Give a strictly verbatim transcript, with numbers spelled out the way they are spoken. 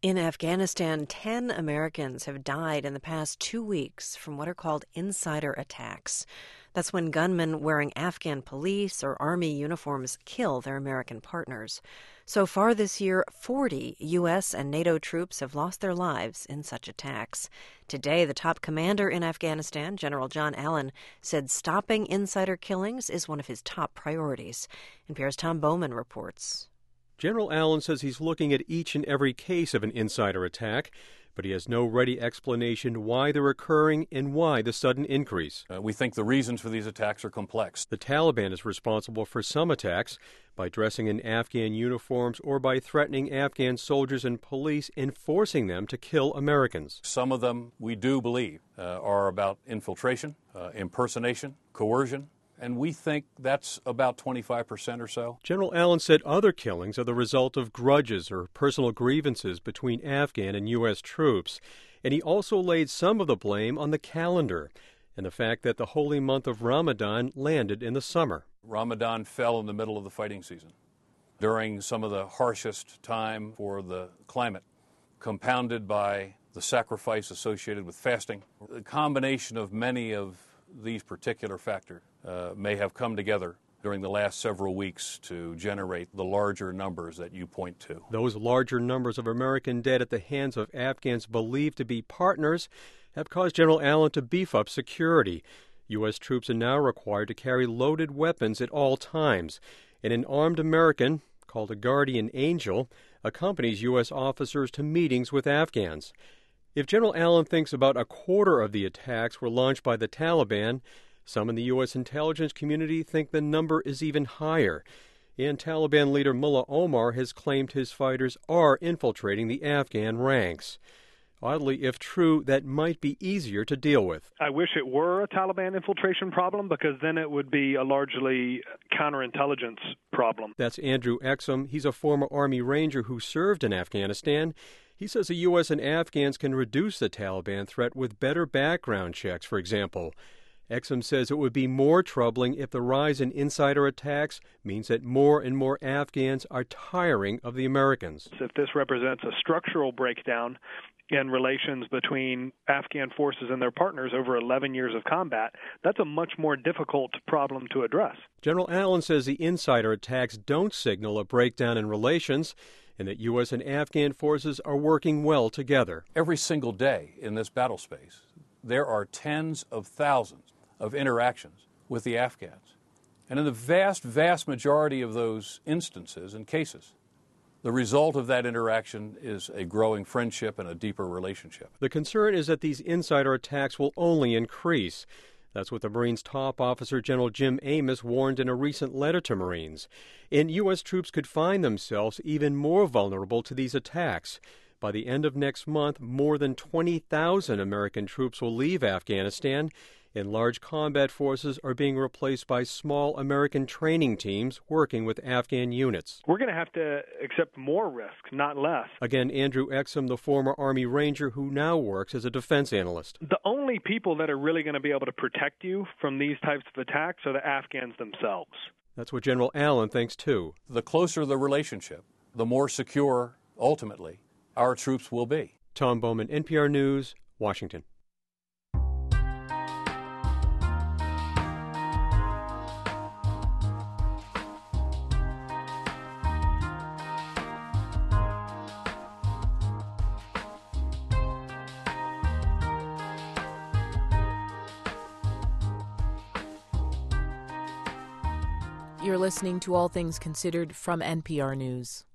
In Afghanistan, ten Americans have died in the past two weeks from what are called insider attacks. That's when gunmen wearing Afghan police or army uniforms kill their American partners. So far this year, forty U S and NATO troops have lost their lives in such attacks. Today, the top commander in Afghanistan, General John Allen, said stopping insider killings is one of his top priorities. N P R's Tom Bowman reports. General Allen says he's looking at each and every case of an insider attack, but he has no ready explanation why they're occurring and why the sudden increase. Uh, we think the reasons for these attacks are complex. The Taliban is responsible for some attacks by dressing in Afghan uniforms or by threatening Afghan soldiers and police and forcing them to kill Americans. Some of them, we do believe, uh, are about infiltration, uh, impersonation, coercion. And we think that's about twenty-five percent or so. General Allen said other killings are the result of grudges or personal grievances between Afghan and U S troops. And he also laid some of the blame on the calendar and the fact that the holy month of Ramadan landed in the summer. Ramadan fell in the middle of the fighting season, during some of the harshest time for the climate, compounded by the sacrifice associated with fasting. The combination of many of these particular factors uh, may have come together during the last several weeks to generate the larger numbers that you point to. Those larger numbers of American dead at the hands of Afghans believed to be partners have caused General Allen to beef up security. U S troops are now required to carry loaded weapons at all times, and an armed American, called a guardian angel, accompanies U S officers to meetings with Afghans. If General Allen thinks about a quarter of the attacks were launched by the Taliban, some in the U S intelligence community think the number is even higher. And Taliban leader Mullah Omar has claimed his fighters are infiltrating the Afghan ranks. Oddly, if true, that might be easier to deal with. I wish it were a Taliban infiltration problem, because then it would be a largely counterintelligence problem. That's Andrew Exum. He's a former Army Ranger who served in Afghanistan. He says the U S and Afghans can reduce the Taliban threat with better background checks, for example. Exum says it would be more troubling if the rise in insider attacks means that more and more Afghans are tiring of the Americans. If this represents a structural breakdown in relations between Afghan forces and their partners over eleven years of combat, that's a much more difficult problem to address. General Allen says the insider attacks don't signal a breakdown in relations, and that U S and Afghan forces are working well together. Every single day in this battle space, there are tens of thousands of interactions with the Afghans. And in the vast, vast majority of those instances and cases, the result of that interaction is a growing friendship and a deeper relationship. The concern is that these insider attacks will only increase. That's what the Marines' top officer, General Jim Amos, warned in a recent letter to Marines. And U S troops could find themselves even more vulnerable to these attacks. By the end of next month, more than twenty thousand American troops will leave Afghanistan, and large combat forces are being replaced by small American training teams working with Afghan units. We're going to have to accept more risk, not less. Again, Andrew Exum, the former Army Ranger who now works as a defense analyst. The only people that are really going to be able to protect you from these types of attacks are the Afghans themselves. That's what General Allen thinks, too. The closer the relationship, the more secure, ultimately, our troops will be. Tom Bowman, N P R News, Washington. You're listening to All Things Considered from N P R News.